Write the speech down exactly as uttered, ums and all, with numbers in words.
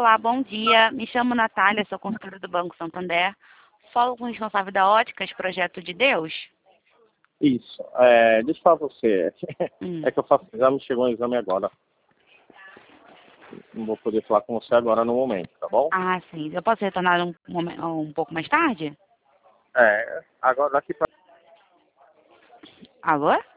Olá, bom dia. Me chamo Natália, sou consultora do Banco Santander. Falo com o responsável da Óticas Projeto de Deus. Isso. É, deixa eu falar pra você. Hum. É que eu faço exame, chegou um exame agora. Não vou poder falar com você agora no momento, tá bom? Ah, sim. Eu posso retornar um, momen- um pouco mais tarde? É, agora daqui pra... Alô?